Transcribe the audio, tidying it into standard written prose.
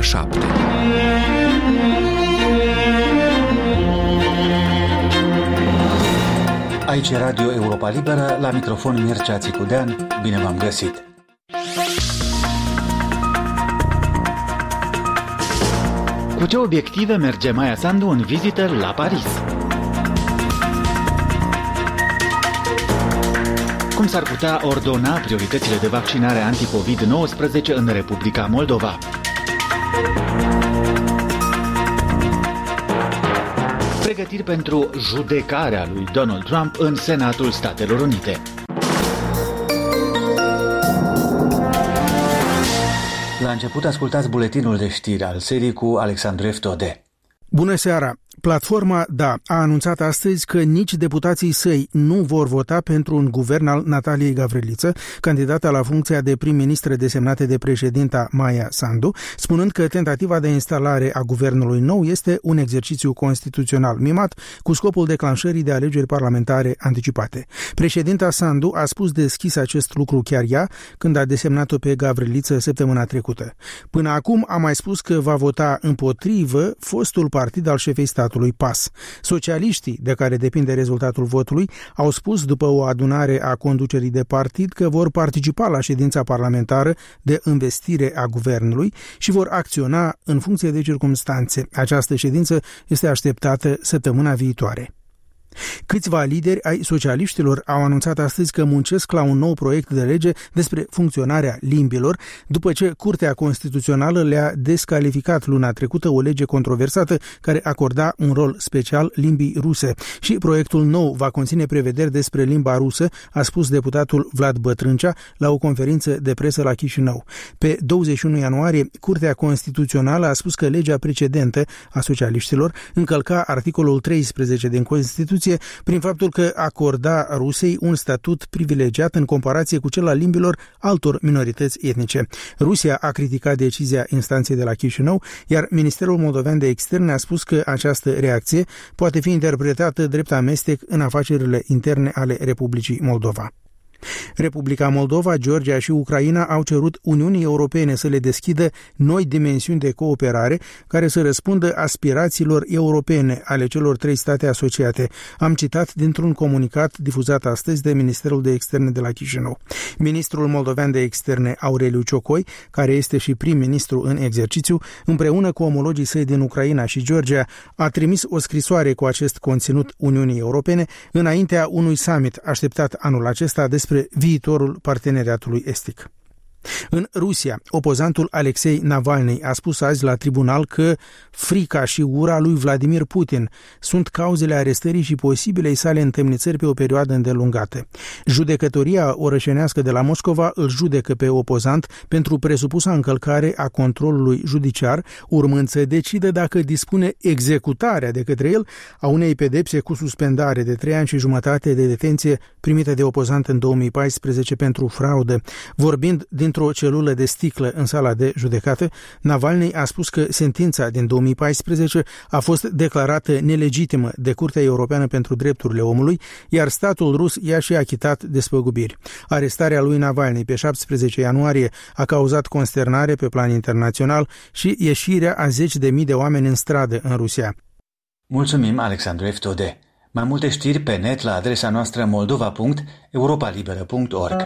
7. Aici e Radio Europa Liberă, la microfon Mircea Țicudean, bine v-am găsit! Cu ce obiective merge Maia Sandu în vizită la Paris? Cum s-ar putea ordona prioritățile de vaccinare anti-COVID-19 în Republica Moldova? Pregătiri pentru judecarea lui Donald Trump în Senatul Statelor Unite. La început ascultați buletinul de știri al serii cu Alexandru Eftode. Bună seara! Platforma DA a anunțat astăzi că nici deputații săi nu vor vota pentru un guvern al Nataliei Gavriliță, candidata la funcția de prim-ministră desemnată de președinta Maia Sandu, spunând că tentativa de instalare a guvernului nou este un exercițiu constituțional mimat cu scopul declanșării de alegeri parlamentare anticipate. Președinta Sandu a spus deschis acest lucru chiar ea când a desemnat-o pe Gavriliță săptămâna trecută. Până acum a mai spus că va vota împotrivă fostul partid al șefei statului PAS. Socialiștii, de care depinde rezultatul votului, au spus după o adunare a conducerii de partid că vor participa la ședința parlamentară de învestire a guvernului și vor acționa în funcție de circumstanțe. Această ședință este așteptată săptămâna viitoare. Câțiva lideri ai socialiștilor au anunțat astăzi că muncesc la un nou proiect de lege despre funcționarea limbilor, după ce Curtea Constituțională le-a descalificat luna trecută o lege controversată care acorda un rol special limbii ruse. Și proiectul nou va conține prevederi despre limba rusă, a spus deputatul Vlad Bătrâncea la o conferință de presă la Chișinău. Pe 21 ianuarie, Curtea Constituțională a spus că legea precedentă a socialiștilor încălca articolul 13 din Constituție prin faptul că acorda Rusiei un statut privilegiat în comparație cu cel al limbilor altor minorități etnice. Rusia a criticat decizia instanței de la Chișinău, iar Ministerul Moldovean de Externe a spus că această reacție poate fi interpretată drept amestec în afacerile interne ale Republicii Moldova. Republica Moldova, Georgia și Ucraina au cerut Uniunii Europene să le deschidă noi dimensiuni de cooperare care să răspundă aspirațiilor europene ale celor trei state asociate. Am citat dintr-un comunicat difuzat astăzi de Ministerul de Externe de la Chișinău. Ministrul moldovean de Externe, Aureliu Ciocoi, care este și prim-ministru în exercițiu, împreună cu omologii săi din Ucraina și Georgia, a trimis o scrisoare cu acest conținut Uniunii Europene înaintea unui summit așteptat anul acesta despre viitorul parteneriatului estic. În Rusia, opozantul Alexei Navalny a spus azi la tribunal că frica și ura lui Vladimir Putin sunt cauzele arestării și posibilei sale întemnițări pe o perioadă îndelungată. Judecătoria orășenească de la Moscova îl judecă pe opozant pentru presupusa încălcare a controlului judiciar, urmând să decidă dacă dispune executarea de către el a unei pedepse cu suspendare de 3 ani și jumătate de detenție primită de opozant în 2014 pentru fraudă. Vorbind dintr-o celulă de sticlă în sala de judecată, Navalny a spus că sentința din 2014 a fost declarată nelegitimă de Curtea Europeană pentru Drepturile Omului, iar statul rus i-a și achitat despăgubiri. Arestarea lui Navalny pe 17 ianuarie a cauzat consternare pe plan internațional și ieșirea a 10.000 de oameni în stradă în Rusia. Mulțumim, Alexandru Eftode. Mai multe știri pe net la adresa noastră moldova.europalibera.org.